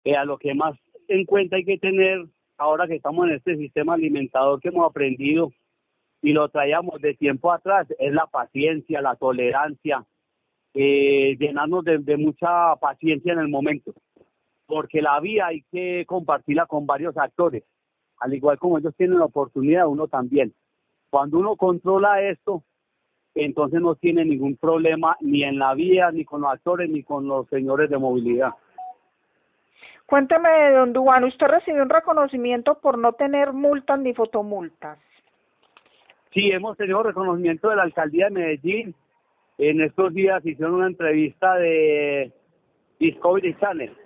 A lo que más en cuenta hay que tener, ahora que estamos en este sistema alimentador que hemos aprendido y lo traíamos de tiempo atrás, es la paciencia, la tolerancia, llenarnos de mucha paciencia en el momento, porque la vida hay que compartirla con varios actores, al igual como ellos tienen la oportunidad, uno también. Cuando uno controla esto, entonces no tiene ningún problema ni en la vía, ni con los actores, ni con los señores de movilidad. Cuénteme, don Duván, ¿usted recibió un reconocimiento por no tener multas ni fotomultas? Sí, hemos tenido reconocimiento de la alcaldía de Medellín. En estos días hicieron una entrevista de Discovery Channel